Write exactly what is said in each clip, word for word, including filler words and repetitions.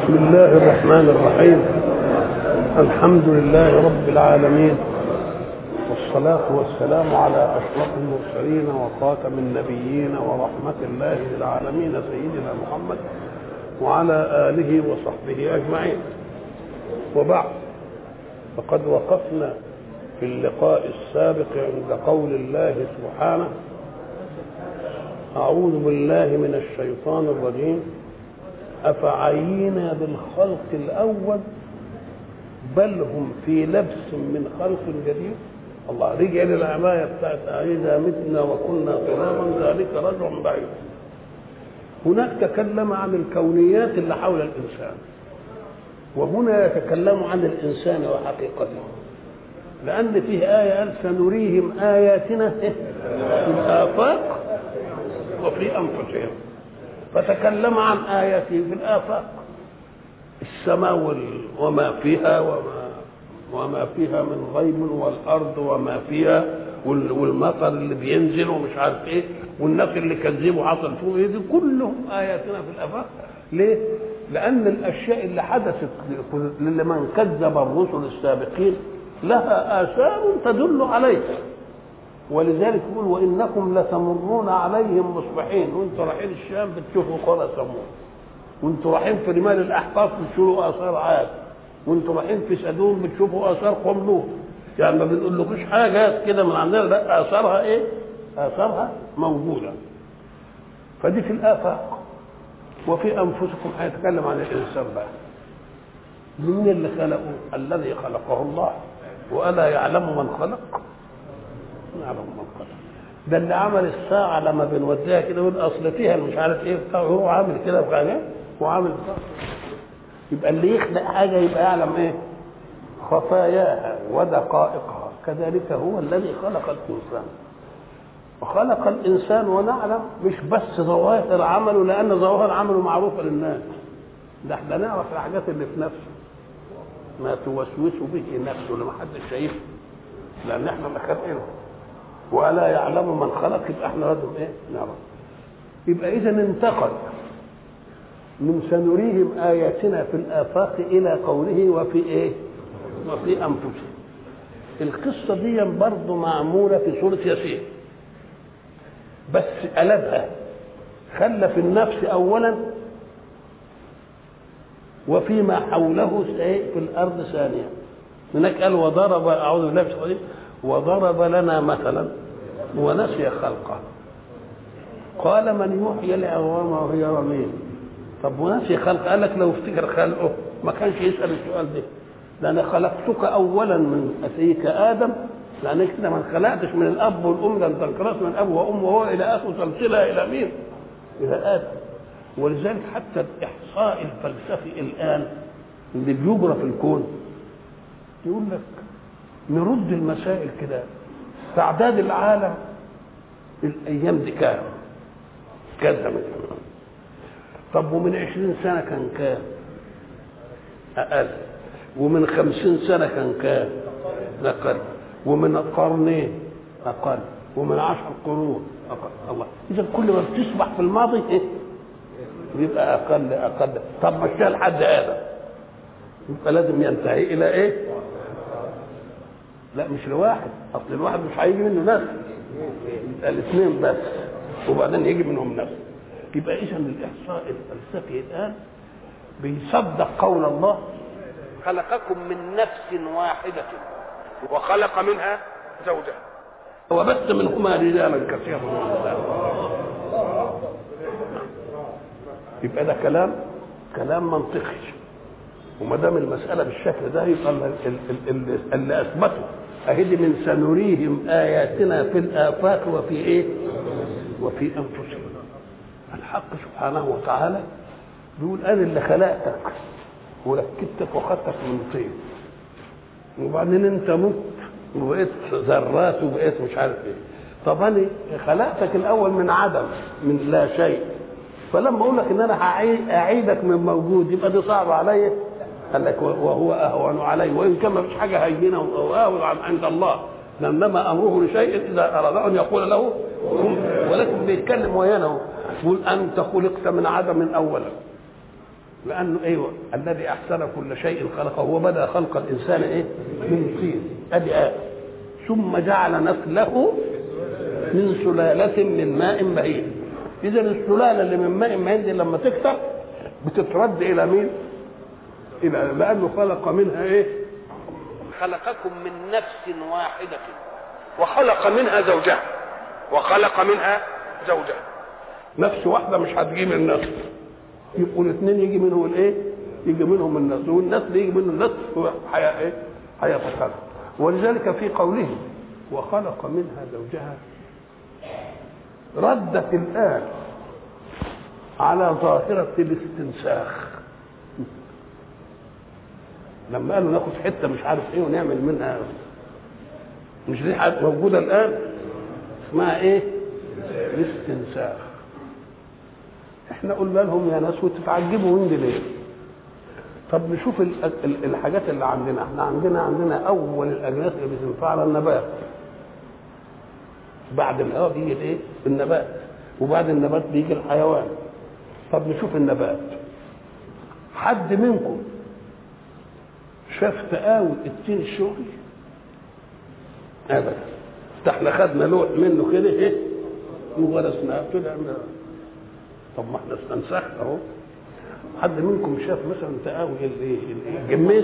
بسم الله الرحمن الرحيم. الحمد لله رب العالمين، والصلاة والسلام على أشرف المرسلين وخاتم النبيين ورحمة الله للعالمين سيدنا محمد وعلى آله وصحبه أجمعين. وبعد، فقد وقفنا في اللقاء السابق عند قول الله سبحانه: أعوذ بالله من الشيطان الرجيم، أفعينا بالخلق الأول بل هم في لبس من خلق جديد. الله رجع للعباية بتاعت إذا متنا وكنا ترابا ذلك رجع بعيد. هناك تكلم عن الكونيات اللي حول الإنسان، وهنا يتكلم عن الإنسان وحقيقته، لأن فيه آية قال سنريهم آياتنا في الآفاق وفي أنفسهم، فتكلم عن آياته في الآفاق، السماء وما فيها وما وما فيها من غيب، والأرض وما فيها، والمطر اللي بينزل ومش عارف ايه، والناس اللي كذبوا حصل فيهم ايه، دي كلهم آياتنا في الآفاق. ليه؟ لأن الأشياء اللي حدثت لمن كذب الرسل السابقين لها آثار تدل عليه، ولذلك يقول: وإنكم لتمرون عليهم مصبحين، وانتوا رايحين الشام بتشوفوا قرى ثمود، وانتوا رايحين في رمال الأحقاف بتشوفوا آثار عاد، وانتوا رايحين في سدوم بتشوفوا آثار قوم لوط. يعني ما بنقولكوش حاجة كده من عندنا، لا، آثارها ايه؟ آثارها موجودة. فدي في الآفاق. وفي أنفسكم هيتكلم عن الإنسان بقى. من اللي خلقه؟ الذي خلقه الله. وألا يعلم من خلق؟ يعلم من خلق. ده اللي عمل الساعة لما بنوديها كده يقول أصل فيها مش عارف إيه، هو عامل كده بحاجة وعامل كده. يبقى اللي يخلق حاجة يبقى يعلم إيه؟ خفاياها ودقائقها. كذلك هو الذي خلق الإنسان. وخلق الإنسان ونعلم مش بس ظواهر عمله، لأن ظواهر عمله معروفة للناس، ده احنا نعرف الحاجات اللي في نفسه، ما توسوس به نفسه لما حدش شايفه، لأن احنا اللي خلقينه. ولا يعلم من خلق، يبقى احنا لازم ايه؟ نعرف. يبقى إذا انتقل من سنريهم آياتنا في الآفاق إلى قوله وفي ايه؟ وفي أنفسهم. القصة دي برضه معمولة في سورة ياسين، بس قلبها، خلى في النفس أولا وفيما حوله في الأرض ثانيا. هناك قال: وضرب، أعوذ بالله من الشيطان، وضرب لنا مثلا ونسي خلقه قال من يحيي العظام وهي رميم. طب ونسي خلقه، قال لك لو افتكر خلقه ما كانش يسأل السؤال ده، لأن خلقتك أولا من أخيك آدم، لأنك كده ما خلقتش من الأب والأم، ده أنت انقلت من أب وأم وهو إلى آخر سلسلة إلى مين؟ إلى آدم. ولذلك حتى الإحصاء الفلسفي الآن اللي بيجرى في الكون يقول لك نرد المسائل كده. تعداد العالم الأيام دي كام؟ كذا مثلا. طب ومن عشرين سنة كان كام؟ أقل. ومن خمسين سنة كان كام؟ أقل. ومن قرنين أقل. ومن عشر قرون أقل. الله، إذا كل ما بتسبح في الماضي إيه؟ يبقى أقل أقل. طب مشى لحد آدم، يبقى لازم ينتهي إلى إيه؟ لا، مش لواحد، أصل الواحد مش هيجي منه ناس، يبقى الاثنين بس، وبعدين يجي منهم ناس. يبقى إذا الإحصاء الفلسفي الآن بيصدق قول الله: خلقكم من نفس واحدة وخلق منها زوجها وبث منهما رجالا كثيرا ونساء. يبقى ده كلام كلام منطقي. وما دام المسألة بالشكل ده يبقى اللي أثبته أهدي من سنريهم آياتنا في الآفاق وفي إيه؟ وفي أنفسهم. الحق سبحانه وتعالى بيقول: أنا اللي خلقتك وركبتك وخدتك من طين، وبعدين أنت مت وبقيت ذرات وبقيت مش عارف إيه. طب أنا خلقتك الأول من عدم، من لا شيء، فلما أقول لك إن أنا أعيدك من موجود يبقى دي صعبة عليا. قال لك: وهو أهون علي، وإن كان ما فيش حاجة هينة وأهون عند الله، لأنما أمره لشيء إذا أراد أن يقول له كن. ولكن بيتكلم ويانا يقول: أنت خلقت من عدم أولا لانه ايوه الذي احسن كل شيء خلقه، هو بدا خلق الانسان ايه؟ من طين، ادي آه. ثم جعل نسله من سلاله من ماء مهين. اذا السلاله اللي من ماء مهين دي لما تكثر بتترد الى مين؟ الى لانه خلق منها ايه؟ خلقكم من نفس واحده وخلق منها زوجها وخلق منها زوجها. نفس واحده مش هتجي من نفس، يبقوا الاثنين يجي منهم الايه؟ يجي منهم النسل، والنسل يجي منه النسل حياه ايه؟ حياه الخلق. ولذلك في قوله وخلق منها زوجها ردت الآن على ظاهرة الاستنساخ. لما قالوا ناخد حتة مش عارف ايه ونعمل منها، مش دي موجودة الآن اسمها ايه؟ الاستنساخ. احنا قلنا لهم يا ناس وتتعجبوا من دي ليه؟ طب نشوف الحاجات اللي عندنا. احنا عندنا عندنا اول الاجناس اللي بتنفع على النبات، بعد الهواء بيجي الايه؟ النبات، وبعد النبات بيجي الحيوان. طب نشوف النبات. حد منكم شاف تقاوي التين الشغل؟ ابدا. احنا خدنا لوح منه كده ايه وغرسناه طلع. طب ما احنا استنسخنا اهو. حد منكم شاف مثلا تقاوي الايه؟ الجميز؟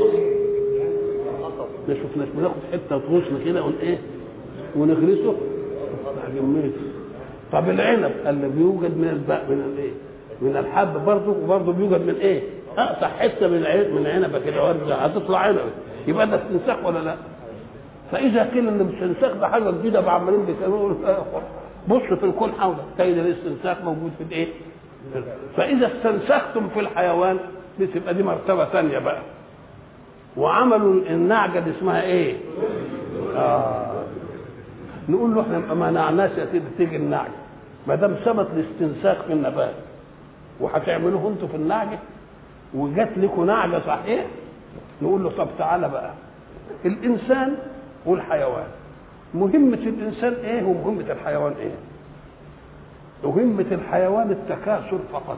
ما شفناش. بناخد حته غصن كده ون ايه ونغرسه جميز. طب العنب اللي بيوجد من الباء من الايه؟ من الحب برضه، وبرضه بيوجد من ايه؟ اقطع حته من العنب من عنبه كده وارجع هتطلع عنبه، يبقى ده استنساخ ولا لا؟ فاذا قيل ان الاستنساخ ده حاجه جديده بعمالين بيسموه، بص في الكون حولك تجد الاستنساخ موجود في الايه؟ فاذا استنسختم في الحيوان بتبقى دي مرتبه ثانيه بقى. وعملوا النعجه اللي اسمها ايه؟ اه نقول له احنا ما منعناش يا سيدي تيجي النعجه ما دام ثبت الاستنساخ في النبات، وهتعملوه انتوا في النعجه وجات لكم نعجه صحيح. نقول له طب تعالى بقى، الانسان والحيوان مهمه الانسان ايه ومهمه الحيوان ايه؟ مهمه الحيوان التكاثر فقط.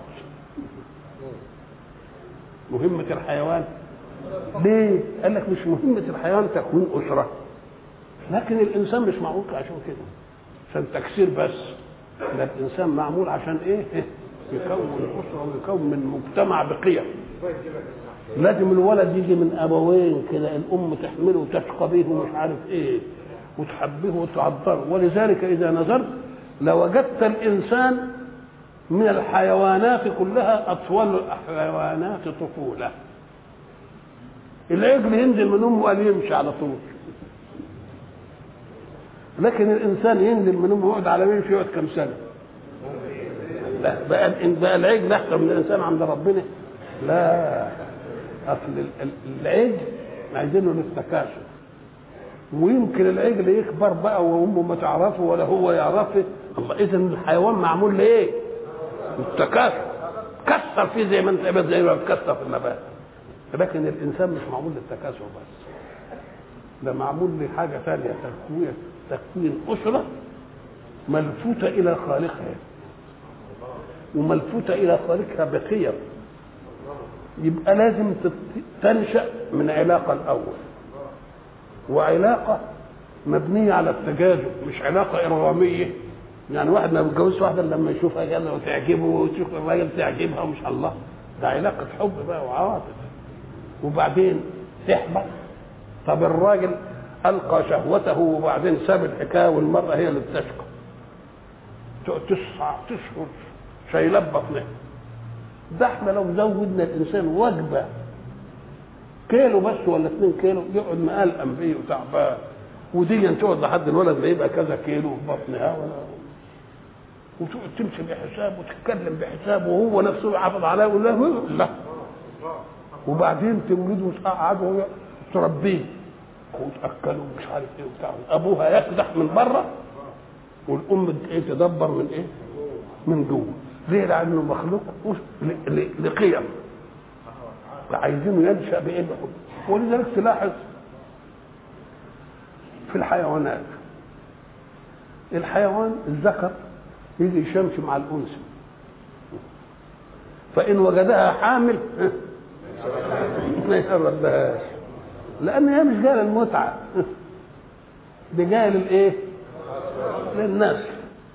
مهمه الحيوان ليه؟ قال لك مش مهمه الحيوان تكوين اسره، لكن الانسان مش معمول عشان كده عشان تكسير بس. ده الانسان معمول عشان ايه؟ يكون اسره ويكون من مجتمع بقيم. لازم الولد يجي من ابوين كده، الام تحمله وتشقى به ومش عارف ايه وتحبه وتعذره. ولذلك اذا نظرت لوجدت الانسان من الحيوانات كلها اطول الحيوانات طفوله. العجل ينزل من امه قال يمشي على طول، لكن الانسان ينزل من امه يقعد على يمشي يقعد كم سنه؟ لا بقى بقى العجل احسن من الانسان عند ربنا؟ لا، اصل العجل عايزينه للتكاثر، ويمكن العجل يكبر بقى وامه ما تعرفه ولا هو يعرفه. الله، اذا الحيوان معمول لايه؟ للتكاثر. كسر فيه زي ما انت زي ما بتكسر في النبات، لكن الانسان مش معمول للتكاثر بس، ده معمول لحاجه ثانيه، تكوين تكوين اسره ملفوته الى خالقها وملفوته الى خالقها بقيم. يبقى لازم تنشا من علاقه الاول، وعلاقه مبنيه على التجاذب، مش علاقه ارغاميه. يعني واحد ما بيتجوزش واحده لما يشوفها جنه وتعجبه وتشوف الراجل تعجبها ومش الله، ده علاقه حب بقى وعواطف. وبعدين تحبط. طب الراجل القى شهوته وبعدين ساب الحكايه والمراه هي اللي بتشقى، تسعى تشهر شايله بطنها. ده احنا لو زودنا الانسان وجبه كيلو بس ولا اثنين كيلو يقعد مقلقم بيه وتعبان، ودي تقعد لحد الولد ما يبقى كذا كيلو في بطنها، ولا وتقعد تمشي بحساب وتتكلم بحساب وهو نفسه يحافظ عليها ولا لا. وبعدين تولده وتقعده تربيه وتاكله ومش عارف ايه وبتاع، ابوها يكدح من بره والام ايه تدبر من ايه؟ من جوه. ليه؟ لانه مخلوق لقيم، عايزينه ينشا بايه؟ بحب. ولذلك تلاحظ في الحيوانات، الحيوان الذكر يجي يشمش مع الانثى، فإن وجدها حامل ما يقربهاش، لأن هي مش جاية للمتعة، دي جاية للإيه؟ للنسل.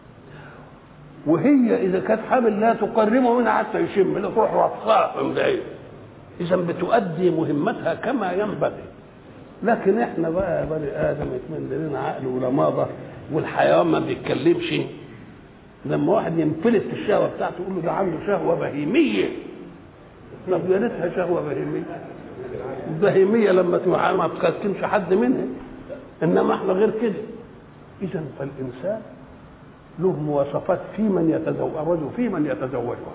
وهي إذا كانت حامل لا تقربه منها حتى يشم، لا تروح رفصها من بعيد. إذا بتؤدي مهمتها كما ينبغي. لكن إحنا بقى بني آدم يتمنى لنا عقل ولماضة، والحيوان ما بيتكلمش. لما واحد ينفلت في الشهوة بتاعته يقول له ده عنده شهوة بهيمية. طب يا ريتها شهوة بهيمية. البهيمية لما ما تكلمش حد منها، إنما إحنا غير كده. إذا فالإنسان له مواصفات في من يتزوج وفي من يتزوجها،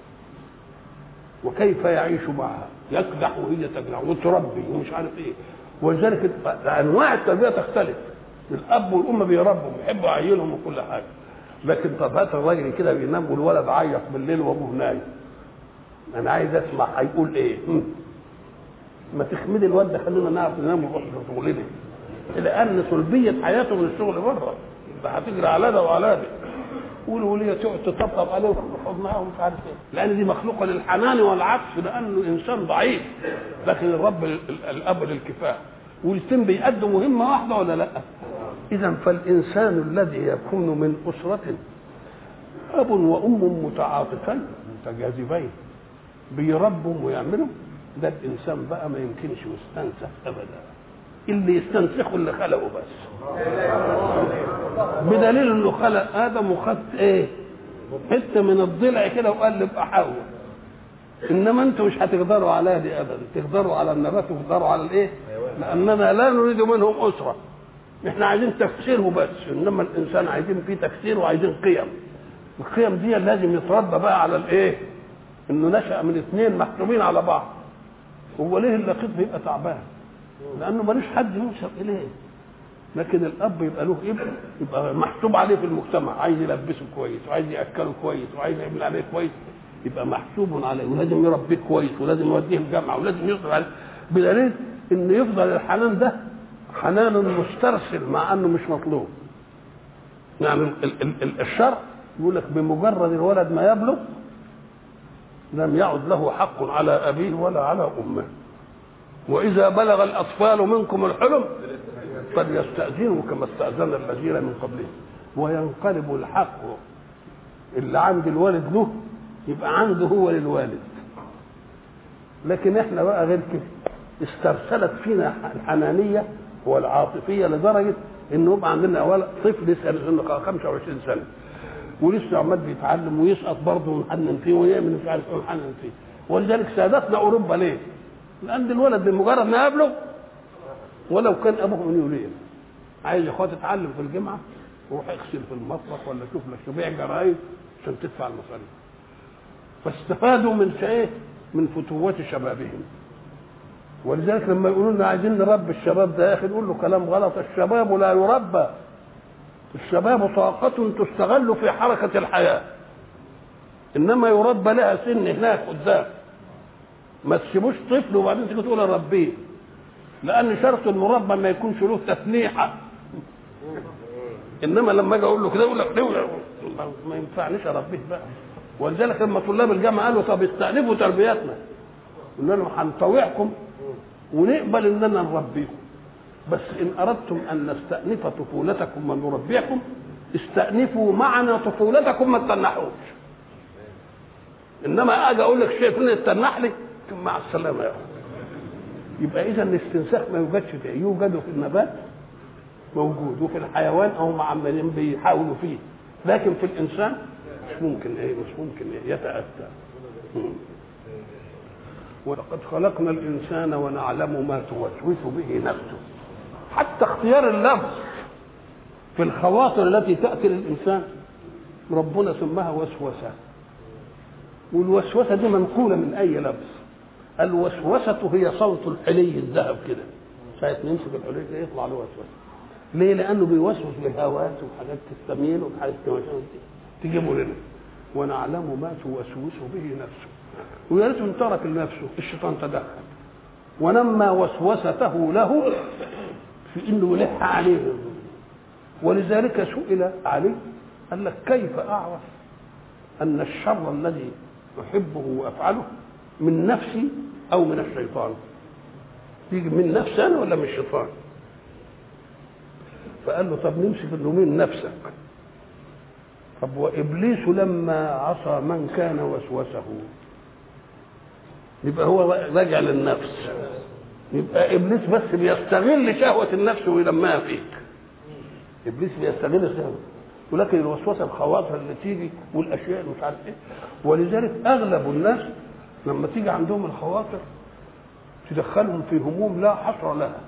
وكيف يعيش معها، يكدح وهي تكدح وتربي ومش عارف ايه. ولذلك انواع التربيه تختلف. الاب والام بيربوا بيحبوا عيالهم وكل حاجه، لكن طبعا الراجل كده بينام والولد عيط بالليل وابوه نايم، انا عايز اسمع هيقول ايه. ما تخمدي الواد ده، خلينا نعرف ننام ونروح شغلنا، لان سلبيه حياته من الشغل بره، ده هتجري على ده وعلى ده. والوليه تقعد تطبطب عليه وتحضن معاه ومش عارف ايه، لان دي مخلوقه للحنان والعطف، لانه انسان ضعيف. لكن الرب الاب للكفاح، والاثنين بيأدوا مهمه واحده ولا لا؟ اذا فالانسان الذي يكون من اسره اب وام متعاطفين متجاذبين بيربوا ويعملوا، ده الانسان بقى ما يمكنش يستنسخ ابدا. اللي يستنسخه اللي خلقه بس، بدليل انه خلق ادم وخد ايه حته من الضلع كده وقلب حواء. انما انتوا مش هتقدروا على دي ابدا، تقدروا على النبات وتقدروا على الايه، لاننا لا نريد منهم اسره، احنا عايزين تفسيره بس. انما الانسان عايزين فيه تفسير وعايزين قيم. القيم دي لازم يتربى بقى على الايه، انه نشأ من اثنين محسوبين على بعض. هو ليه اللقيط بيبقى تعبان؟ لانه ملوش حد ينسب اليه. لكن الاب يبقى له ابن، يبقى محسوب عليه في المجتمع، عايز يلبسه كويس وعايز ياكله كويس وعايز يعمل عليه كويس، يبقى محسوب عليه، ولازم يربيه كويس ولازم يوديه الجامعه ولازم يصرف عليه. بدليل ان يفضل الحنان ده حنان مسترسل مع انه مش مطلوب. يعني ال ال ال الشرع يقول لك بمجرد الولد ما يبلغ لم يعد له حق على ابيه ولا على امه. واذا بلغ الاطفال منكم الحلم فليستأذنوا كما استأذن الذين من قبلهم، وينقلب الحق اللي عند الوالد له يبقى عنده هو للوالد. لكن احنا بقى غير كده، استرسلت فينا الحنانيه والعاطفيه لدرجه انه يبقى عندنا ولد طفل لسه خمسة وعشرين سنه ولسه عمال بيتعلم ويسقط برضه ونحنن فيه ويعمل مش عارف ايه ونحنن فيه. ولذلك سادتنا اوروبا ليه؟ لان الولد بمجرد ما يبلغ ولو كان ابوه من يوليه عايز يا اخوات تتعلم في الجامعه وروح اغسل في المطبخ ولا شوف لك بيع جرايد عشان تدفع المصاريف. فاستفادوا من شيء من فتوات شبابهم. ولذلك لما يقولوا لنا عايزين نربي الشباب ده، يا اخي نقول له كلام غلط. الشباب لا يربى، الشباب طاقة تستغل في حركة الحياة، انما يربى لها سن هناك قدام. ما تسيبوش طفل وبعدين تيجي تقول اربيه، لان شرط المربى ما يكونش له تسنيحه. انما لما اجي اقول له كده يقول لك ما ينفعنيش اربيه بقى. ولذلك لما طلاب الجامعه قالوا طب استأنفوا تربيتنا، قلنا لهم هنطوعكم ونقبل اننا نربيكم، بس ان اردتم ان نستأنف طفولتكم ونربيكم استأنفوا معنا طفولتكم ما تتنحوش. انما اجي اقول لك شيء فين تتنح لي مع السلامه يا اخي. يبقى اذا الاستنساخ ما يوجدش فيه، يوجد في النبات موجود وفي الحيوان او عمالين بيحاولوا فيه، لكن في الانسان مش ممكن ايه مش ممكن ايه يتأتى. ولقد خلقنا الانسان ونعلم ما توسوس به نفسه. حتى اختيار اللفظ في الخواطر التي تأتي للانسان ربنا سماها وسوسه، والوسوسه دي منقوله من اي لفظ. الوسوسه هي صوت الحلي الذهب كده، ساعه ما يمسك الحلي كده يطلع له وسوسه. ليه؟ لانه بيوسوس بالهوات وحاجات تستميل وحاجات تجيبه لنا. ونعلم ما توسوس به نفسه، ويا ريت ان ترك لنفسه الشيطان تدخل ونمى وسوسته له في انه يلح عليه. ولذلك سئل عليه قال لك كيف اعرف ان الشر الذي احبه وافعله من نفسي او من الشيطان؟ تيجي من نفسي انا ولا من الشيطان؟ فقال له طب نمسك انه من نفسك. طب وابليس لما عصى من كان وسوسه، يبقى هو راجع للنفس، يبقى ابليس بس بيستغل شهوه النفس ويلمها فيك. ابليس بيستغل الشهوه، ولكن الوسوسه الخواطر اللي تيجي والاشياء اللي مش عارف ايه. ولذلك اغلب الناس لما تيجي عندهم الخواطر تدخلهم في هموم لا حصر لها،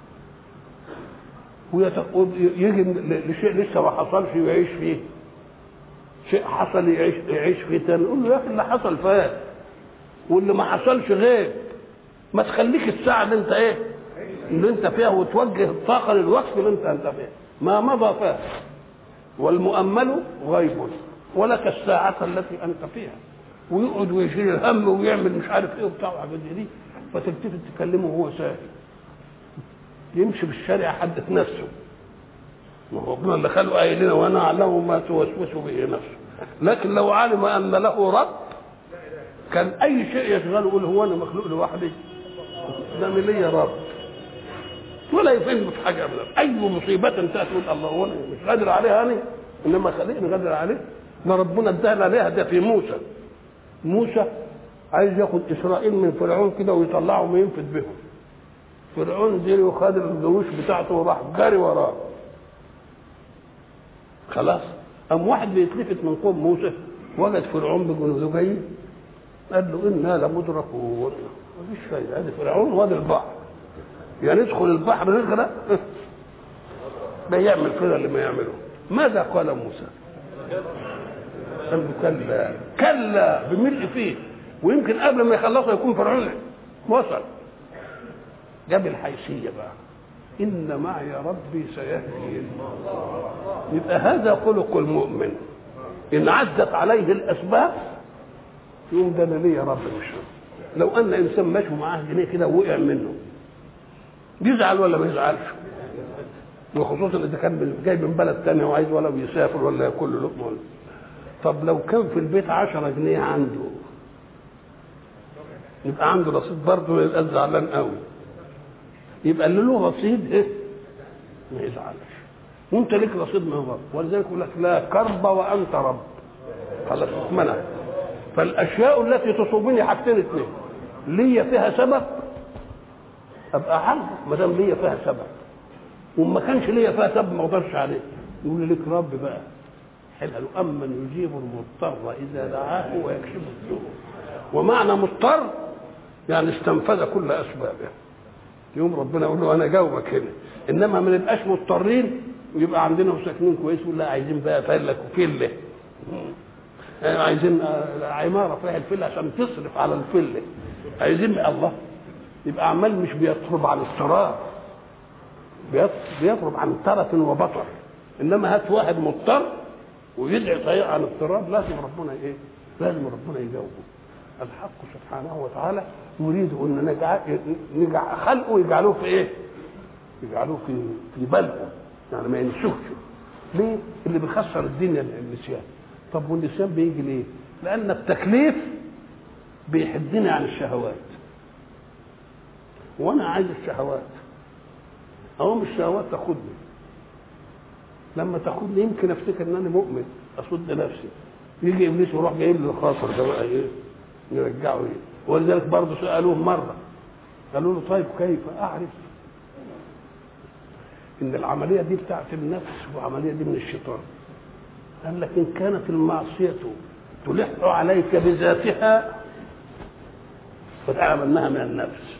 ويجي لشيء لسه ما حصلش ويعيش فيه، شيء حصل يعيش يعيش فيه تاني. يقول له يا اخي اللي حصل فات واللي ما حصلش غير، ما تخليك الساعه اللي انت ايه اللي انت فيها وتوجه الطاقه للوقت اللي انت انت فيه. ما مضى فات والمؤمل غيب ولك الساعه التي انت فيها. ويقعد ويشيل الهم ويعمل مش عارف ايه وبتاع وحاجات دي، فتلتفت تكلمه وهو ساكت، يمشي بالشارع حدث نفسه. ما هو ربنا اللي خلقه قايل لنا وانا اعلم ما توسوس به نفسه. لكن لو علم ان له رب كان اي شيء يشغله يقول هو انا مخلوق لوحدي؟ ده انا ليا رب، ولا يفهم في حاجه ابدا. اي مصيبه انتهت تقول الله هو انا مش قادر عليها انا، انما خليني قادر عليه. ما ربنا ادانا عليها ده في موسى. موسى عايز ياخد اسرائيل من فرعون كده ويطلعهم وينفذ بهم. فرعون جري وخد الجيوش بتاعته وراح جري وراه. خلاص قام واحد بيتلفت من قوم موسى وجد فرعون بجنوده جاي، قال له انا لمدركون. مفيش فايده، ادي فرعون وادي البحر، يعني ندخل البحر نغرق. ده يعمل كده اللي ما يعمله. ماذا قال موسى؟ قال له كلا كلا بملء فيه، ويمكن قبل ما يخلصوا يكون فرعون وصل. جاب الحيثيه بقى، ان معي ربي سيهدين. يبقى هذا خلق المؤمن، ان عزت عليه الاسباب يقوم ده انا ليا رب. مش لو ان انسان ماشي معاه جنيه كده ووقع منه يزعل ولا ما يزعلش؟ وخصوصا اذا كان جاي من بلد ثانيه وعايز ولو يسافر ولا ياكل له لقمه. طب لو كان في البيت عشرة جنيه عنده يبقى عنده رصيد برضه يبقى زعلان قوي. يبقى اللي له رصيد ايه ما يزعلش، وانت ليك رصيد من رب. ولذلك يقول لك لا كرب وانت رب. خلاص اتمنع. فالاشياء التي تصوبني حاجتين اثنين، ليا فيها سبب ابقى عارف ما دام ليا فيها سبب، وما كانش ليا فيها سبب ما اقدرش عليه. يقول لي لك رب بقى حلها له امن يجيب المضطر اذا دعاه ويكشف السوء. ومعنى مضطر يعني استنفذ كل اسبابه. يوم ربنا يقول له انا جاوبك هنا. انما ما نبقاش مضطرين ويبقى عندنا مساكنين كويس ولا عايزين بقى فلك وفله، عايزين عماره فيها الفله عشان تصرف على الفله، عايزين الله. يبقى عمال مش بيطرب عن اضطرار، بيطرب عن ترف وبطر. انما هات واحد مضطر ويدعي طريق عن اضطراب، لازم ربنا ايه؟ لازم ربنا يجاوبه. الحق سبحانه وتعالى يريد ان نجعل نجعل خلقه يجعلوه في ايه؟ يجعلوه في في بلده، يعني ما ينسوش. ليه؟ اللي بيخسر الدنيا النسيان. طب والنسيان بيجي ليه؟ لان التكليف بيحدني عن الشهوات، وانا عايز الشهوات. اقوم الشهوات تاخدني، لما تاخدني يمكن افتكر ان انا مؤمن اصد نفسي. يجي ابليس ويروح جايب لي الخاطر ده بقى ايه؟ يرجعه ايه؟ ولذلك برضه سالوه مره قالوا له طيب كيف اعرف ان العمليه دي بتاعت النفس والعمليه دي من الشيطان؟ قال لك ان كانت المعصيه تلح عليك بذاتها فتعلم انها من النفس،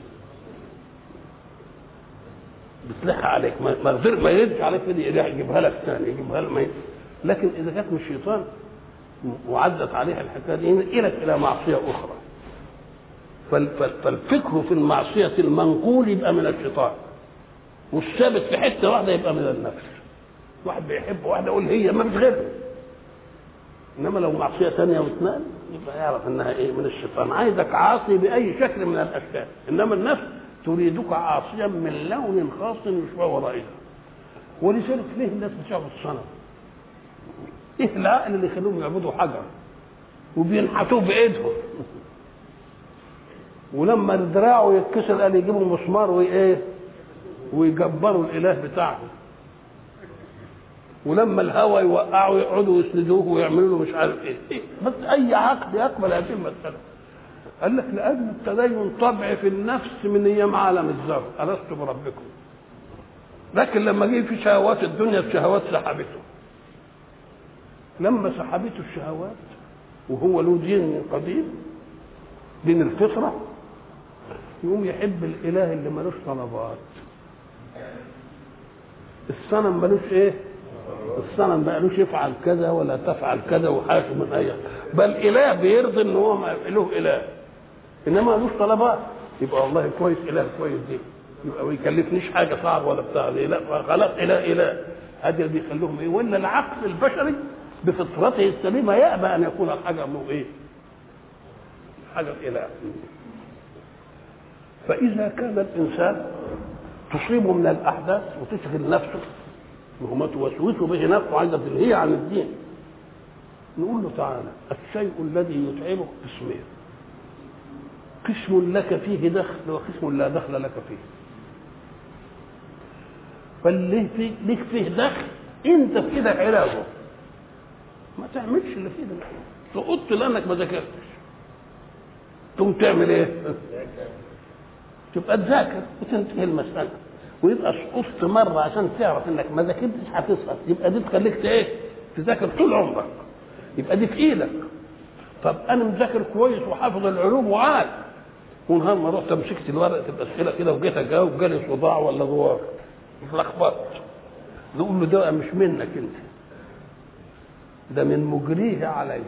بتلح عليك ما غير ما يرجع عليك دي يجيبها لك ثاني يجيبها لك. لكن اذا كانت من الشيطان وعدت عليها الحكايه دي ينقلك الى معصيه اخرى. فالفكر في المعصيه المنقول يبقى من الشيطان، والثابت في حته واحده يبقى من النفس. واحد بيحب واحده يقول هي ما فيش غيرها، انما لو معصيه ثانيه واثنان يبقى يعرف انها ايه؟ من الشيطان. عايزك عاصي باي شكل من الاشكال، انما النفس تريدك عاصيا من لون خاص يشبه رائحه. ولذلك ليه الناس بتعبد الصنم؟ ايه العقل اللي يخلوهم يعبدوا حجر؟ وبينحتوه بايدهم، ولما دراعه يتكسر قال يجيبوا مسمار وايه ويجبروا الاله بتاعهم، ولما الهوى يوقعوا يقعدوا يسندوه ويعملوا له مش عارف ايه, إيه؟ بس اي عقل يقبل هذه المساله. قال لك لأجل التدين طبع في النفس من ايام عالم الذر، ألست بربكم. لكن لما جه في شهوات الدنيا الشهوات سحبته، لما سحبته الشهوات وهو له دين قديم دين الفطره، يقوم يحب الاله اللي ملوش طلبات. الصنم ملوش ايه؟ الصنم ملوش يفعل كذا ولا تفعل كذا وحاجه من اي، بل اله بيرضي ان هو له اله، انما ملوش طلبات. يبقى والله كويس، اله كويس دي، يبقى ما يكلفنيش حاجه صعب ولا بتاع دي، لا خلاص اله اله. هذا اللي بيخليهم ايه؟ ولا العقل البشري بفطرته السليمه يأبى ان يكون حاجه مو ايه؟ حاجه اله. فاذا كان الانسان تصيبه من الاحداث وتشغل نفسه وهو توسوسه به نفسه عايزه تلهيه عن الدين، نقول له تعالى الشيء الذي يتعبك قسمين، قسم لك فيه دخل وقسم لا دخل لك فيه. فاللي فيه ليك فيه دخل انت في ايدك علاجه، ما تعملش اللي فيه ده، سقطت لانك ما ذاكرتش، تقوم تعمل ايه؟ تبقى تذاكر وتنتهي المساله، ويبقى سقطت مره عشان تعرف انك ما ذاكرتش هتسقط، يبقى دي تخليك ايه؟ تذاكر طول عمرك، يبقى دي في ايدك. طب انا مذاكر كويس وحافظ العلوم وعاد، ونهار ما رحت مسكت الورقه الاسئله كده وجيت اجاوب جالي صداع ولا دوار اتلخبطت، نقول له ده مش منك انت، ده من مجريه عليك.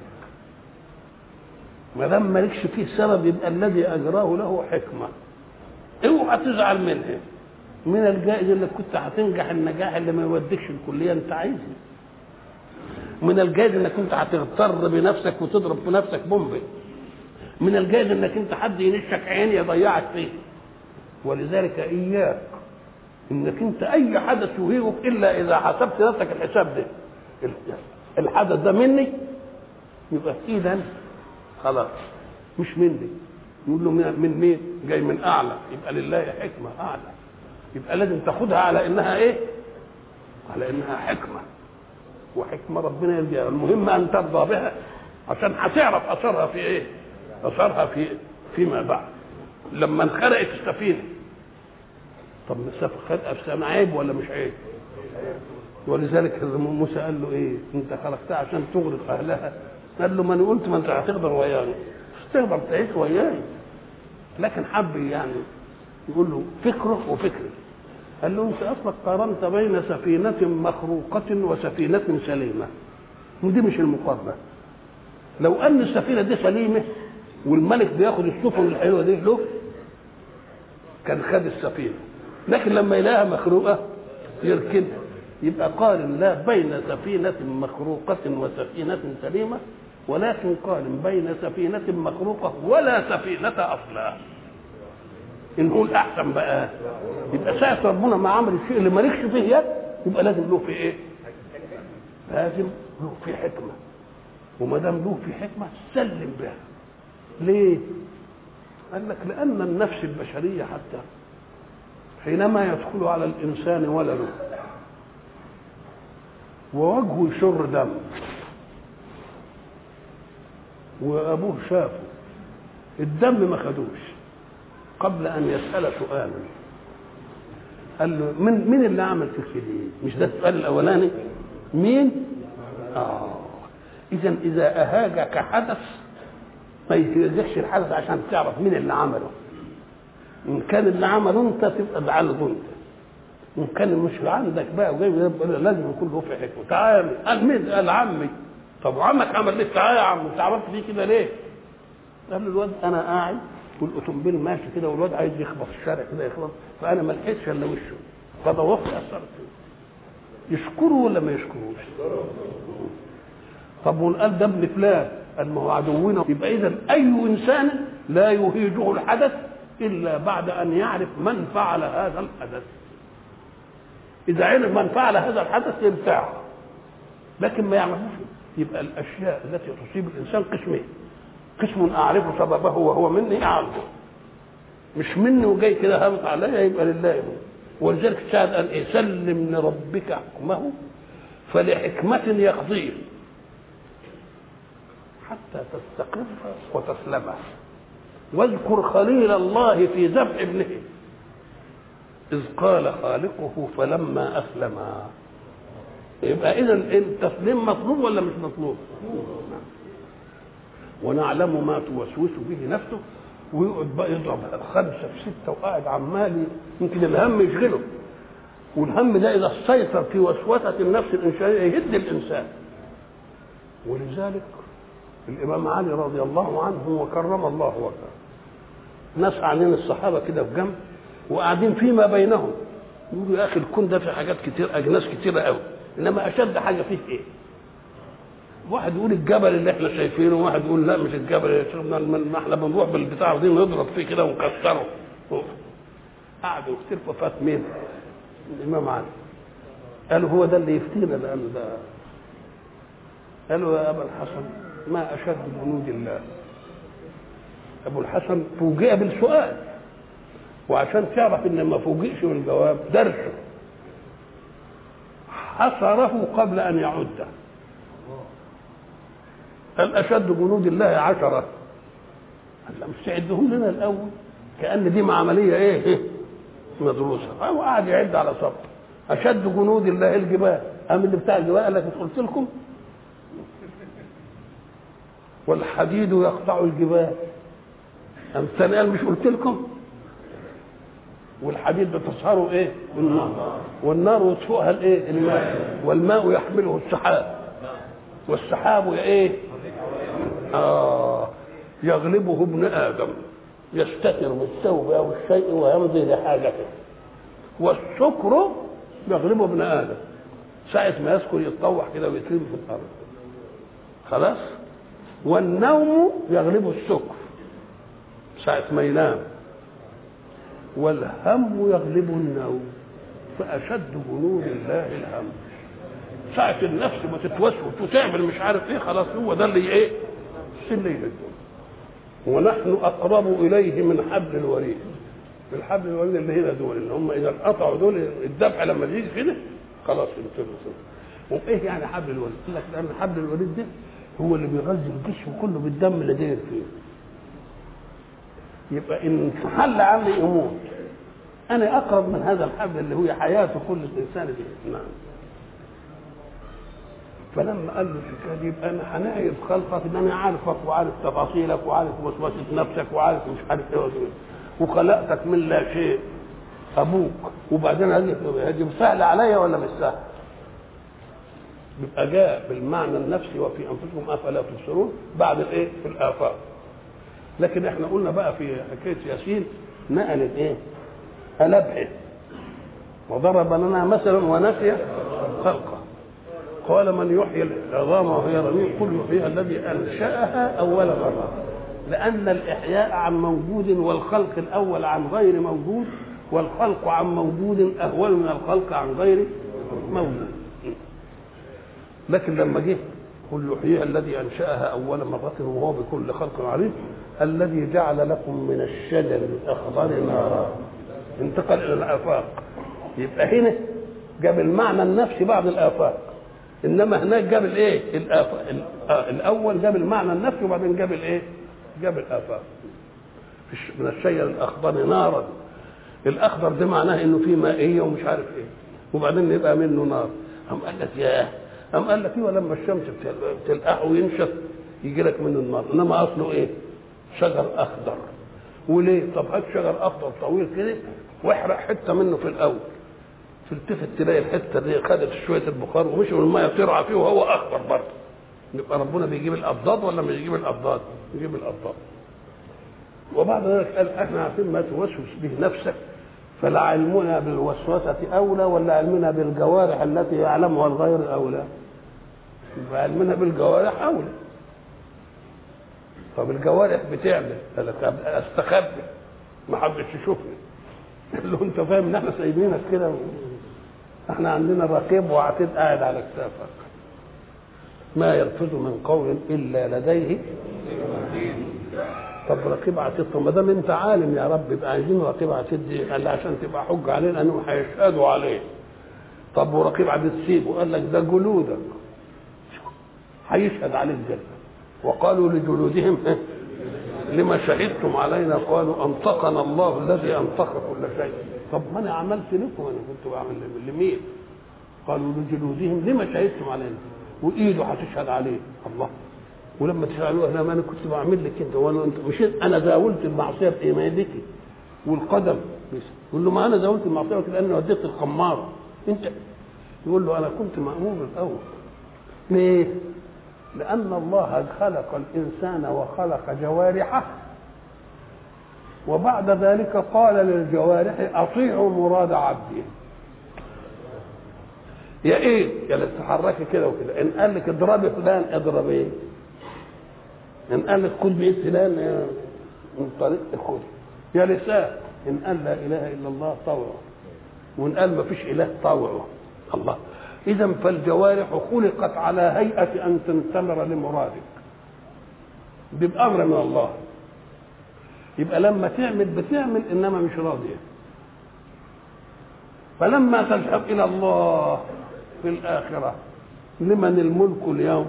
ما دام مالكش فيه سبب يبقى الذي اجراه له حكمه، اوعى تزعل منه. من الجائز انك كنت هتنجح النجاح اللي ما يوديكش الكليه انت عايزها، من الجائز انك كنت هتغتر بنفسك وتضرب في نفسك بومبي، من الجائز انك انت حد ينشك عين يضيعك فيه. ولذلك اياك انك انت اي حدث يهيبك الا اذا حسبت نفسك الحساب ده، الحدث ده مني يبقى في ايدي خلاص مش مني. يقول له من مين؟ جاي من اعلى، يبقى لله حكمه اعلى، يبقى لازم تاخدها على انها ايه؟ على انها حكمه، وحكمه ربنا يرضيها. المهم ان ترضى بها عشان هتعرف اثرها في ايه؟ اثرها في فيما بعد. لما انخرقت السفينه، طب السفينه عيب ولا مش عيب؟ ولذلك موسى قال له ايه؟ انت خلقتها عشان تغرق اهلها. قال له ما انا قلت ما انت هتقدر وياي، مش تقدر تعيش وياي، لكن حب يعني يقول له فكره وفكري. قال له انت اصلك قارنت بين سفينه مخروقه وسفينه سليمه، ودي مش المقارنه. لو ان السفينه دي سليمه والملك بياخد السفن الحلوه دي له كان خد السفينه، لكن لما يلاقيها مخروقه يركنها. يبقى قارن لا بين سفينه مخروقه وسفينه سليمه، ولكن قارن بين سفينه مخروقه ولا سفينه اصلا. ان هو الاحسن بقى، يبقى ساعه ربنا ما عمل الشيء اللي مالكش فيه يد يبقى لازم له في ايه؟ لازم له في حكمه، وما دام له في حكمه سلم بها. ليه؟ قال لك لان النفس البشريه حتى حينما يدخل على الانسان ولده ووجهه يشر دم وابوه شافه الدم ما خدوش قبل ان يسال سؤالا، قال له من مين اللي عمل فيك كده؟ مش ده السؤال الاولاني؟ مين؟ اه اذا اذا اهاجك حدث ما يهزكش الحدث عشان تعرف مين اللي عمله. ان كان اللي عمله انت تبقى بعالجه انت، وان كان مش عندك بقى وجاي لازم يكون له في حكمه. تعالى قال مين؟ قال عمي. طب وعمك عمل ليه؟ تعالى يا عم انت عملت فيه كده ليه؟ قال له الواد انا قاعد والاوتومبيل ماشي كده والواد عايز يخبط الشارع كده يخبط، فانا ما لحقتش الا وشه فضوقت اثرت فيه. يشكره ولا ما يشكروش؟ طب وقال ده ابن فلان، قال ما هو عدونا. يبقى اذا اي انسان لا يهيجه الحدث الا بعد ان يعرف من فعل هذا الحدث. اذا عرف من فعل هذا الحدث يرتاح، لكن ما يعرفوش يبقى الاشياء التي تصيب الانسان قسمين، قسم اعرف سببه وهو مني اعرفه، مش مني وجاي كده هابط عليا يبقى لله. ولذلك الشاهد قال ايه؟ سلم لربك حكمه فلحكمة يقضيه حتى تستقر وتسلمه. واذكر خليل الله في ذبح ابنه إذ قال خالقه فلما أسلم. يبقى إذا التسليم مطلوب ولا مش مطلوب؟ ونعلم ما توسوس به نفسه، ويقعد بقى يضرب خمسة في ستة وقاعد عمال يمكن الهم يشغله، والهم ده إذا سيطر في وسوسة النفس الإنسانية يهد الإنسان. ولذلك الإمام علي رضي الله عنه وكرم الله وجهه ناس قاعدين الصحابة كده في جنب وقاعدين فيما بينهم يقولوا يا أخي الكون ده في حاجات كتير، أجناس كتيرة قوي، إنما أشد حاجة فيه إيه؟ واحد يقول الجبل اللي احنا شايفينه، وواحد يقول لا مش الجبل اللي احنا بنروح بالبتاع دي نضرب فيه كده ونكسره. قعدوا يختلفوا فات مين؟ الإمام علي. قالوا هو ده اللي يفتينا لأنه ده. قالوا يا أبا الحسن ما أشد جنود الله. أبو الحسن فوجئ بالسؤال، وعشان تعرف إن ما فوجئش بالجواب درسه حصره قبل أن يعده. قال أشد جنود الله عشرة. قال لا مش تعدهم لنا الأول كأن دي عملية إيه مدروسة. هو قاعد يعد على صف. أشد جنود الله الجبال. أم اللي بتاع الجبال قال لك مش قلت لكم؟ والحديد يقطع الجبال. أم الثاني قال مش قلت لكم؟ والحديد بتصهره إيه؟ النار. والنار يطفئها الإيه؟ الماء. والماء يحمله السحاب. والسحاب إيه؟ آه يغلبه ابن آدم يستتر بالثوب أو الشيء ويمضي لحاجته. والسكر يغلبه ابن آدم ساعة ما يسكر يتطوح كده ويترمي في الأرض خلاص. والنوم يغلبه السكر ساعة ما ينام. والهم يغلبه النوم. فأشد جنود الله الهم. ساعة النفس ما تتوسوس وتعمل مش عارف ايه خلاص هو ده اللي ايه اللي يهدم. ونحن أقرب إليه من حبل الوريد. الحبل الوريد اللي هنا دول اللي هم إذا قطعوا دول الذبح لما يجي كده خلاص انتهوا. وإيه يعني حبل الوريد؟ قال لك لأن حبل الوريد ده هو اللي بيغذي الجسم كله بالدم اللي داير فيه. يبقى إن حل عني يموت. أنا أقرب من هذا الحبل اللي هو حياة كل إنسان دي. نعم. فلما قال له الحكايه يبقى انا هنعرف خلقك ان انا عارفك وعارف تفاصيلك وعارف وسوسه نفسك وعارف مش عارف ايه وخلقتك من لا شيء ابوك، وبعدين هذه سهله عليا ولا مش سهله؟ يبقى جاء بالمعنى النفسي وفي انفسكم افلا تبصرون بعد الايه؟ في الافاق. لكن احنا قلنا بقى في حكايه ياسين نقل الايه؟ ألبعه وضرب لنا مثلا ونسي خلقه. قال من يحيي العظام وهي رميم قل يحييها الذي انشاها اول مره. لان الاحياء عن موجود والخلق الاول عن غير موجود، والخلق عن موجود اهون من الخلق عن غير موجود. لكن لما جه قل يحييها الذي انشاها اول مره وهو بكل خلق عليم الذي جعل لكم من الشجر الاخضر نارا انتقل الى الافاق. يبقى هنا جاب المعنى النفسي بعد الافاق، انما هناك جاب الايه؟ الافاق. الاول جاب المعنى النفسي وبعدين جاب الايه؟ جاب الافاق. من الشجر الاخضر نارا. الاخضر ده معناه انه فيه مائيه ومش عارف ايه، وبعدين يبقى منه نار. قام قال لك ياه، قام قال لك ايه ولما الشمس بتلقح وينشف يجي لك من النار، انما اصله ايه؟ شجر اخضر. وليه؟ طب هات شجر اخضر طويل كده واحرق حته منه في الاول، تلتفت تلاقي الحته دي خدت شويه البخار ومشي والميه ترعى فيه وهو اخضر برضه. يبقى ربنا بيجيب الابضاد ولا مش بيجيب الابضاد؟ بيجيب الابضاد. وبعد ذلك قال احنا عارفين ما توسوس به نفسك فلعلمنا بالوسوسه اولى ولا علمنا بالجوارح التي يعلمها الغير اولى؟ يبقى علمنا بالجوارح اولى. طب الجوارح بتعمل قال لك استخبي ما حدش يشوفني. قال له انت فاهم ان احنا سايبينك كده؟ احنا عندنا رقيب وعتيد قاعد على كتافك. ما يلفظ من قول الا لديه. طب رقيب عتيد، طب ما دام انت عالم يا رب يبقى عايزين رقيب عتيد دي، قال عشان تبقى حجه علينا انهم هيشهدوا عليه. طب ورقيب عتيد سيبه، قال لك ده جلودك هيشهد عليه ازاي؟ وقالوا لجلودهم لما شهدتم علينا؟ قالوا انطقنا الله الذي انطق كل شيء. طب ما انا عملت لكم، انا كنت بعمل لمين؟ قالوا لجلودهم لما شهدتم علينا، وايده هتشهد عليه. الله، ولما تسالوه انا ما انا كنت بعمل لك انت، وانا انت مش انا زاولت المعصيه بايمانك والقدم. يقول له ما انا زاولت المعصيه لان وديت الخمار انت. يقول له انا كنت مامور الاول. ليه؟ لان الله خلق الانسان وخلق جوارحه، وبعد ذلك قال للجوارح اطيعوا مراد عبدي. يا ايه يا اللي تتحركي كده وكده، ان قال لك اضربي فلان اضربيه، ان قال لك كل بيت فلان من طريق الخذ. يا لسان ان قال لا اله الا الله طوعه، وان قال ما فيش اله طوعه. الله، اذا فالجوارح خلقت على هيئه ان تنتمر لمرادك بامر من الله. يبقى لما تعمل بتعمل انما مش راضيه. فلما تذهب الى الله في الاخره لمن الملك اليوم؟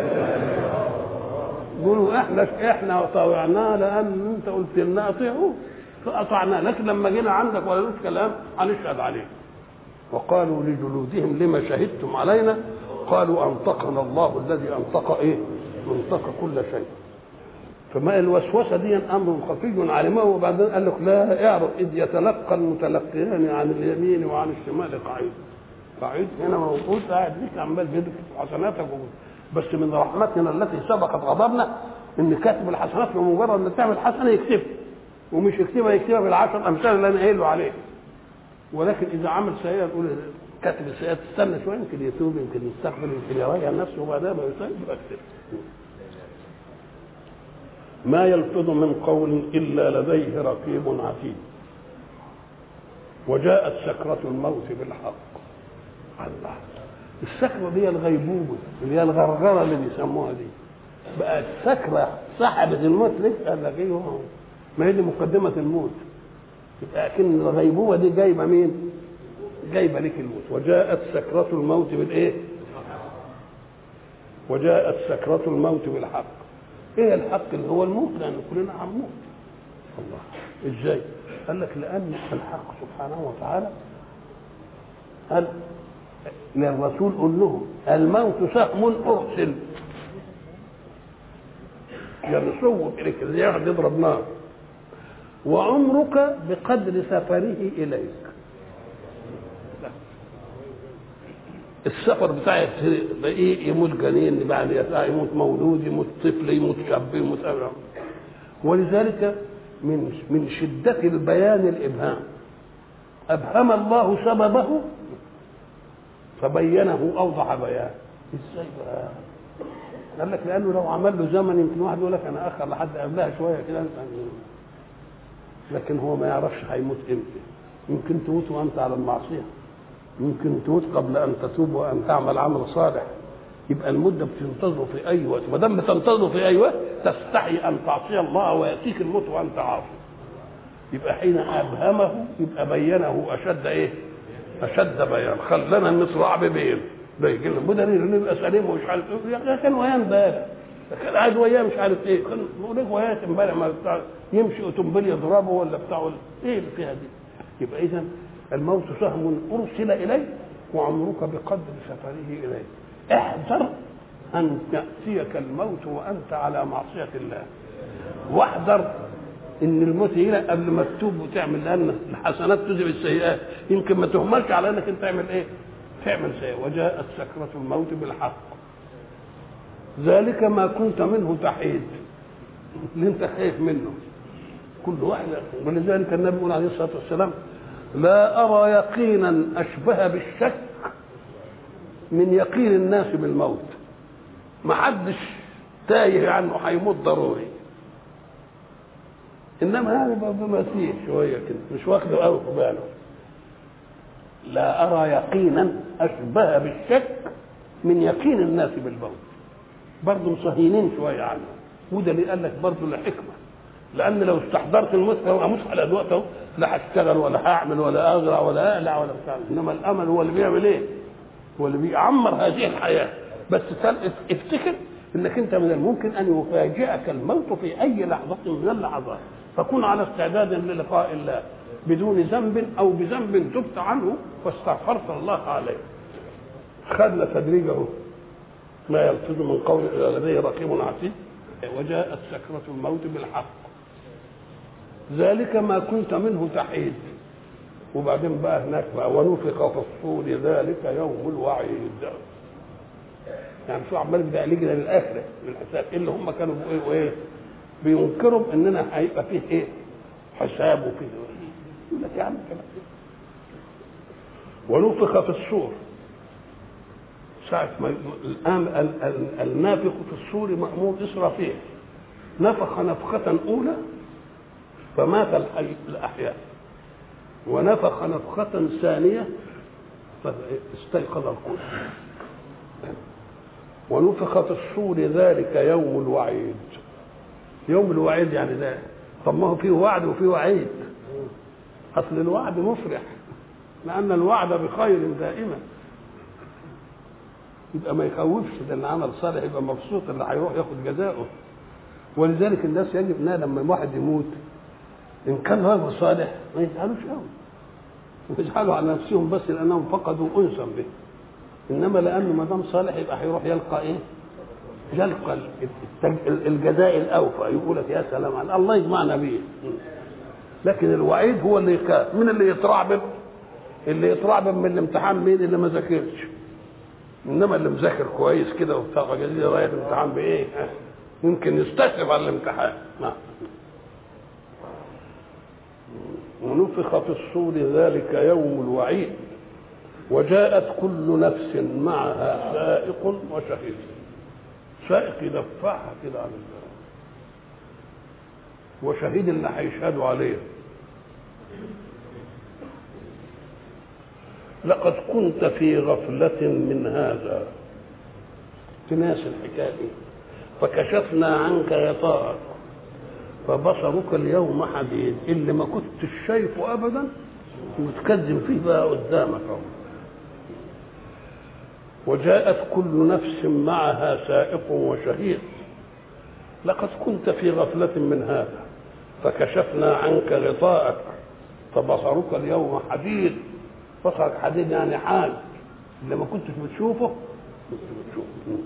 يقولوا احنا احنا طوعناه لان انت قلت لنا اطيعوه فاطعناه، لكن لما جينا عندك ولا لوش كلام هنشهد عليه. وقالوا لجلودهم لما شهدتم علينا؟ قالوا انطقنا الله الذي انطق ايه؟ انطق كل شيء. فما الوسوسه دي امر خفي علمه، وبعدين قال لك لا اعرف اذ يتلقى المتلقيان عن اليمين وعن الشمال قعيد. قعيد هنا موجود قاعد ليك عمال بيدك حسناتك، بس من رحمتنا التي سبقت غضبنا ان كاتب الحسنات بمجرد ان تعمل حسنه يكتبها، ومش يكتبها يكتبها بالعشر امثال اللي انا قايله عليه. ولكن اذا عمل سيئه نقول كاتب السيئه تستنى شويه يمكن يتوب يمكن يستغفر يمكن يراجع نفسه وبعدها ما يسيب اكتب. ما يلفظ من قول الا لديه رقيب عتيد. وجاءت سكرة الموت بالحق. الله، السكرة دي الغيبوبة اللي هي الغرغرة اللي بيسموها دي، بقت سكرة صاحبة الموت ليك. قال لك ايه؟ ما هي دي مقدمة الموت. يبقى لكن الغيبوبة دي جايبة مين؟ جايبة لك الموت. وجاءت سكرة الموت بالايه؟ وجاءت سكرة الموت بالحق. ايه الحق؟ اللي هو الموت، لان كلنا هنموت. الله، ازاي؟ قال لك لان الحق سبحانه وتعالى قال للرسول قل لهم الموت سهم ارسل، يعني صوب اليك زي واحد يضرب نار، وعمرك بقدر سفره اليك. السفر بتاعي ايه؟ يموت جنين، بعد يموت مولود، يموت طفل، يموت شاب، يموت أبرام. ولذلك من من شدة البيان الإبهام أبهم الله سببه فبينه أوضح بيان. ازاي بقى؟ قال لك لأنه لو عمل له زمن يمكن واحد يقول لك أنا أخر لحد قبلها شوية كده، لكن هو ما يعرفش هيموت إمتى. يمكن تموت وأنت على المعصية، يمكن تموت قبل ان تتوب وان تعمل عمل صالح. يبقى المده بتنتظره في اي وقت، ما دام بتنتظره في اي وقت تستحي ان تعصي الله وياتيك الموت وانت عاصي. يبقى حين ابهمه يبقى بينه اشد ايه؟ اشد بيان. خلنا نصرع ببين بيجي لنا بدليل نبقى سليم ومش عارف ايه. كان وياه امبارح، كان قاعد وياه مش عارف ايه، كان بيقول لك وياه امبارح ما بتاع يمشي اوتومبيل يضربه ولا بتاع ايه اللي فيها دي. يبقى اذا الموت سهم أرسل إليه وعمرك بقدر سفره إليه. احذر أن يأتيك الموت وأنت على معصية الله، واحذر إن الموت يجي قبل ما تتوب وتعمل، لأن الحسنات تذهب السيئات. يمكن ما تهملش على أنك أنت تعمل إيه؟ تعمل سيئة. وجاءت سكرة الموت بالحق، ذلك ما كنت منه تحيد، اللي أنت خايف منه كل واحد. ولذلك النبي يقول عليه الصلاة والسلام لا أرى يقينا أشبه بالشك من يقين الناس بالموت. ما حدش تايه عنه هيموت ضروري، إنما يعني بمسيح شوية كده مش واخده قوي في باله. لا أرى يقينا أشبه بالشك من يقين الناس بالموت. برضه مصهينين شويه عنه، وده اللي قال لك برضه لحكمه، لان لو استحضرت الموت لو اموت على دلوقتي لا هشتغل ولا هعمل ولا ازرع ولا اقلع ولا بتاع، انما الامل هو اللي بيعمل ايه؟ هو اللي بيعمر هذه الحياه. بس افتكر انك انت من الممكن ان يفاجئك الموت في اي لحظه من اللحظات، فكن على استعداد للقاء الله بدون ذنب او بذنب تبت عنه واستغفرت الله عليه. خدنا تدريجه ما يلفظ من قول الا لديه رقيب عتيد. وجاءت سكرة الموت بالحق، ذلك ما كنت منه تحيد. وبعدين بقى هناك بقى ونفخ في الصور ذلك يوم الوعيد. يعني شو عمال بدأ لجنة للآخرة للحساب اللي هم كانوا ايه وايه بينكروا اننا هيبقى فيه ايه حساب وفيه يقول لك يا عم كده. ونفخ في الصور ساعة ما الآن النافخ في الصور مأمور إسرافيل نفخ نفخة أولى فمات الحي الأحياء، ونفخ نفخة ثانية فاستيقظ الكل. ونفخ في الصور ذلك يوم الوعيد. يوم الوعيد يعني ده طب ما هو فيه وعد وفيه وعيد. أصل الوعد مفرح لأن الوعد بخير دائما، يبقى ما يخوفش، ده اللي عمل صالح يبقى مبسوط اللي هيروح ياخد جزاؤه. ولذلك الناس يجب انها لما واحد يموت ان كان رجل صالح ما يزعلوش قوي ويزعلوا على نفسهم بس لانهم فقدوا انسا به، انما لانه ما دام صالح يبقى هيروح يلقى ايه؟ يلقى الجزاء الاوفى، يقول لك يا سلام على الله يجمعنا به. لكن الوعيد هو اللي يخاف. من اللي يترعب؟ اللي يترعب من الامتحان مين؟ اللي ما ذاكرش. انما اللي مذاكر كويس كده وبتاع جديد رايح الامتحان بايه؟ ممكن يستشرف على الامتحان. نعم. ونفخ في الصور ذلك يوم الوعيد وجاءت كل نفس معها سائق وشهيد. سائق يدفعها كده على الجبل، وشهيد اللي هيشهدوا عليه. لقد كنت في غفلة من هذا، تناس الحكاية دي، فكشفنا عنك غطاءك فبصرك اليوم حديد. اللي ما كنتش شايفه أبدا متكذب فيه بقى قدامك. وجاءت كل نفس معها سائق وشهيد. لقد كنت في غفلة من هذا فكشفنا عنك غطاءك فبصرك اليوم حديد. بصرك حديد يعني حال، اللي ما كنتش بتشوفه كنت بتشوفه.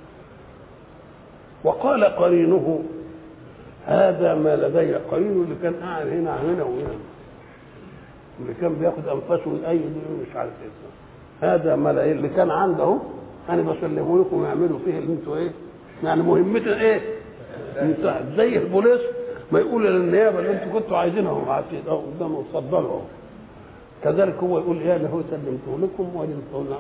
وقال قرينه هذا ما لدي. قرينه اللي كان قاعد هنا هنا وهنا، اللي كان بياخد انفاسه من اي مش عارف ايه، هذا ما لدي اللي كان عنده انا بسلمه لكم يعملوا فيه اللي انتوا ايه يعني مهمتنا ايه انت زي البوليس ما يقول للنيابه اللي انتوا كنتوا عايزينهم عارفين اهو قدامه اتفضلوا. كذلك هو يقول ايه اللي هو سلمته لكم ولنتولى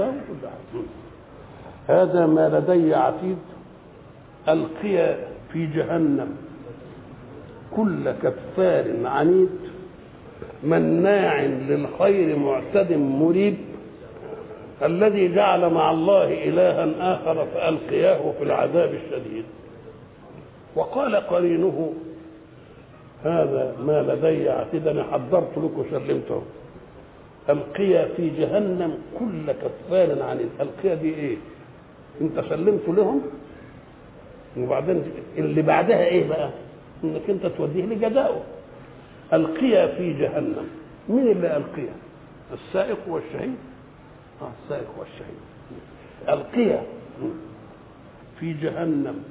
هذا ما لدي عتيد. القي في جهنم كل كفار عنيد مناع للخير معتد مريب الذي جعل مع الله إلها آخر فألقياه في العذاب الشديد. وقال قرينه هذا ما لدي عتيد، أنا حضرت لكم سلمته. القي في جهنم كل كفار عنيد. القي دي ايه؟ انت سلمت لهم وبعدين اللي بعدها ايه بقى؟ انك انت توديه لجزائه. القي في جهنم. مين اللي القي؟ السائق والشهيد. اه السائق والشهيد. القي في جهنم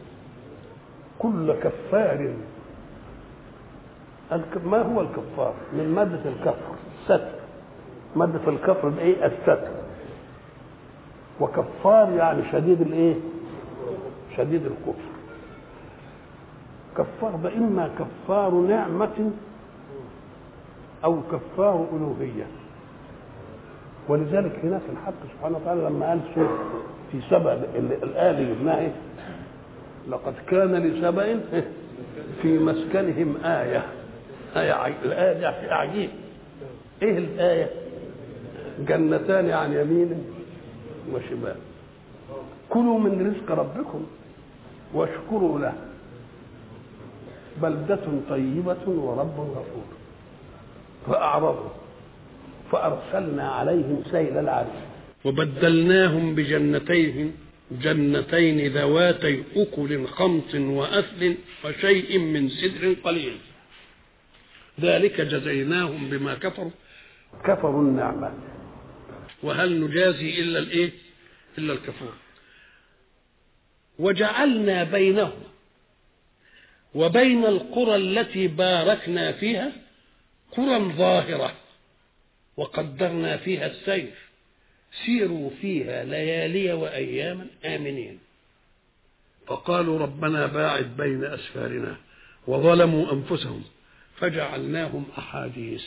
كل كفار. ما هو الكفار؟ من مادة الكفر الستر. مادة الكفر ده ايه؟ الستر. وكفار يعني شديد الايه؟ شديد الكفر. كفار ده اما كفار نعمة او كفار الوهية. ولذلك هناك الحق سبحانه وتعالى لما قال سورة في سبأ الآية اللي جبناها ايه؟ لقد كان لسبأ في مسكنهم آية. آية الآية دي عجيب. ايه الآية؟ جنتان عن يمين وشمال كلوا من رزق ربكم واشكروا له بلدة طيبة ورب غفور. فأعرضوا فأرسلنا عليهم سيل العرم وبدلناهم بجنتين جنتين ذواتي أكل خمط وأثل وشيء من سدر قليل ذلك جزيناهم بما كفروا كفروا النعمة وهل نجازي إلا الإيه؟ إلا الكفور. وجعلنا بينهم وبين القرى التي باركنا فيها قرى ظاهرة وقدرنا فيها السير سيروا فيها ليالي وأياما آمنين. فقالوا ربنا باعد بين أسفارنا وظلموا أنفسهم فجعلناهم أحاديث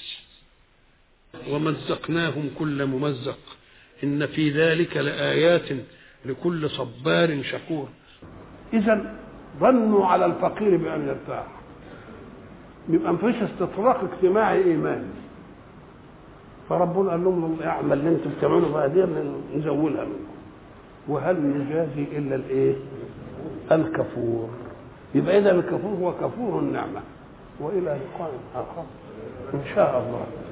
ومزقناهم كل ممزق إن في ذلك لآيات لكل صبار شكور. إذن ظنوا على الفقير بأن يرتاح، يبقى مفيش استطراق اجتماعي إيماني. فربنا قال لهم اعمل اللي انتم بتعملوا بقى دي نزولها منكم وهل يجازي إلا الإيه؟ الكفور. يبقى إذا الكفور هو كفور النعمة. وإلى لقاء آخر إن شاء الله.